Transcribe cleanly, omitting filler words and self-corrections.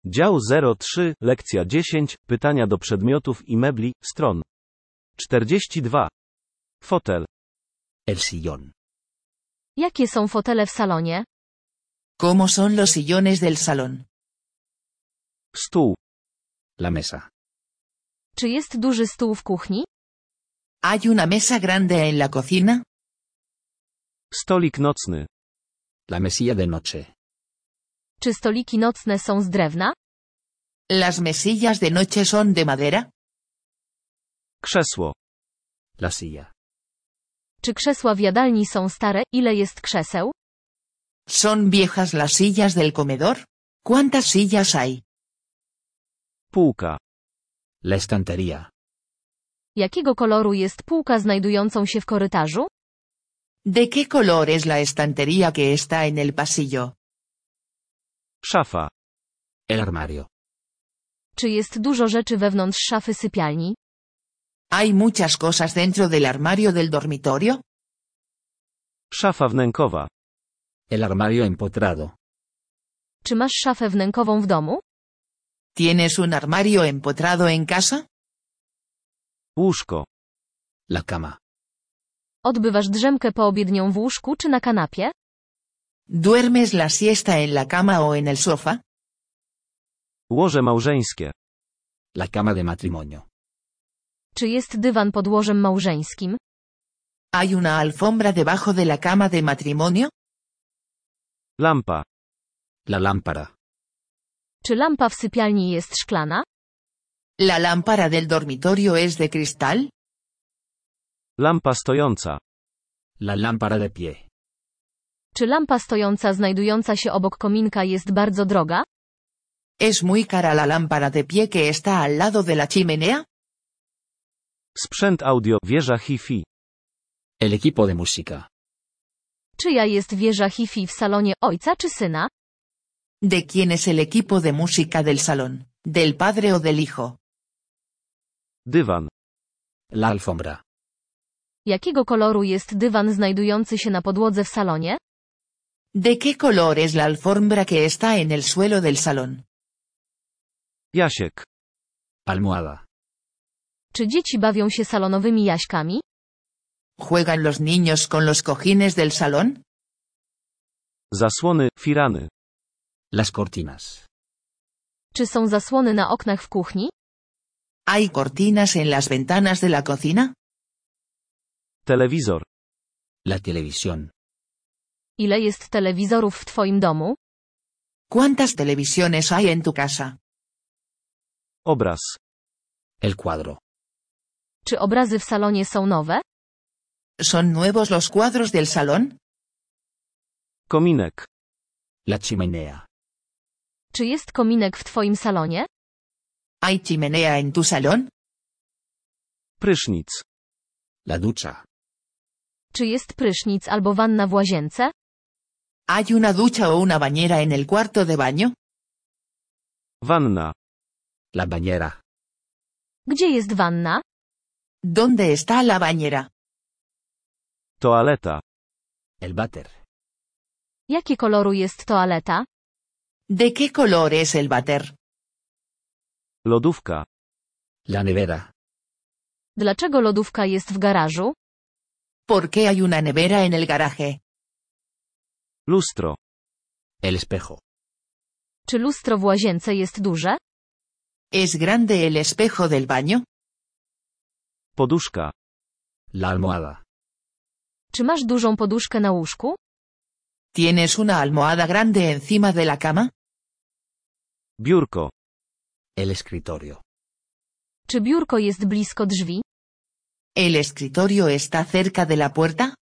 Dział 03, lekcja 10, pytania do przedmiotów i mebli, stron 42. Fotel. El sillón. Jakie są fotele w salonie? ¿Cómo son los sillones del salón? Stół. La mesa. Czy jest duży stół w kuchni? ¿Hay una mesa grande en la cocina? Stolik nocny. La mesilla de noche. Czy stoliki nocne są z drewna? ¿Las mesillas de noche son de madera? Krzesło. La silla. Czy krzesła w jadalni są stare? Ile jest krzeseł? ¿Son viejas las sillas del comedor? ¿Cuántas sillas hay? Półka. La estantería. Jakiego koloru jest półka znajdującą się w korytarzu? ¿De qué color es la estantería que está en el pasillo? Szafa. El armario. Czy jest dużo rzeczy wewnątrz szafy sypialni? ¿Hay muchas cosas dentro del armario del dormitorio? Szafa wnękowa. El armario empotrado. Czy masz szafę wnękową w domu? ¿Tienes un armario empotrado en casa? Łóżko. La cama. Odbywasz drzemkę poobiednią w łóżku czy na kanapie? ¿Duermes la siesta en la cama o en el sofá? Łoże małżeńskie. La cama de matrimonio. Czy jest dywan pod łożem małżeńskim? ¿Hay una alfombra debajo de la cama de matrimonio? Lampa. La lámpara. Czy lampa w sypialni jest szklana? ¿La lámpara del dormitorio es de cristal? Lampa stojąca. La lámpara de pie. Czy lampa stojąca znajdująca się obok kominka jest bardzo droga? ¿Es muy cara la lámpara de pie que está al lado de la chimenea? Sprzęt audio, wieża hi-fi. El equipo de música. Czyja jest wieża hi-fi w salonie ojca czy syna? ¿De quién es el equipo de música del salón? ¿Del padre o del hijo? Dywan. La alfombra. Jakiego koloru jest dywan znajdujący się na podłodze w salonie? ¿De qué color es la alfombra que está en el suelo del salón? Jasiek. Almohada. Czy dzieci bawią się salonowymi jaśkami? ¿Juegan los niños con los cojines del salón? Zasłony, firany. Las cortinas. Czy są zasłony na oknach w kuchni? ¿Hay cortinas en las ventanas de la cocina? Telewizor. La televisión. Ile jest telewizorów w twoim domu? ¿Cuántas televisiones hay en tu casa? Obraz. El cuadro. Czy obrazy w salonie są nowe? ¿Son nuevos los cuadros del salón? Kominek. La chimenea. Czy jest kominek w twoim salonie? ¿Hay chimenea en tu salón? Prysznic. La ducha. Czy jest prysznic albo wanna w łazience? ¿Hay una ducha o una bañera en el cuarto de baño? Wanna. La bañera. Gdzie jest wanna? ¿Dónde está la bañera? Toaleta. El váter. Jakie koloru jest toaleta? ¿De qué color es el váter? Lodówka. La nevera. Dlaczego lodówka jest w garażu? ¿Por qué hay una nevera en el garaje? Lustro. El espejo. Czy lustro w łazience jest duże? ¿Es grande el espejo del baño? Poduszka. La almohada. Czy masz dużą poduszkę na łóżku? ¿Tienes una almohada grande encima de la cama? Biurko. El escritorio. Czy biurko jest blisko drzwi? ¿El escritorio está cerca de la puerta?